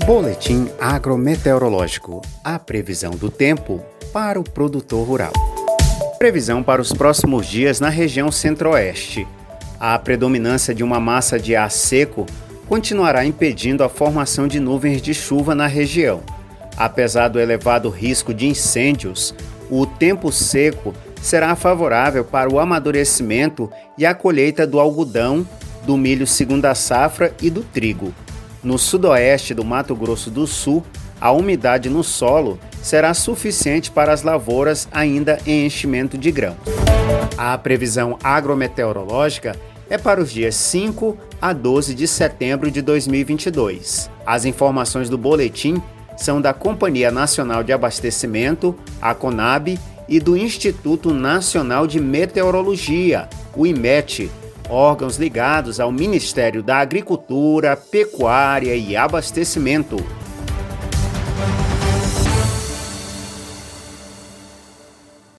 Boletim agrometeorológico. A previsão do tempo para o produtor rural. Previsão para os próximos dias na região centro-oeste. A predominância de uma massa de ar seco continuará impedindo a formação de nuvens de chuva na região. Apesar do elevado risco de incêndios, o tempo seco será favorável para o amadurecimento e a colheita do algodão, do milho segunda safra e do trigo. No sudoeste do Mato Grosso do Sul, a umidade no solo será suficiente para as lavouras ainda em enchimento de grãos. A previsão agrometeorológica é para os dias 5 a 12 de setembro de 2022. As informações do boletim são da Companhia Nacional de Abastecimento, a CONAB, e do Instituto Nacional de Meteorologia, o IMET, órgãos ligados ao Ministério da Agricultura, Pecuária e Abastecimento.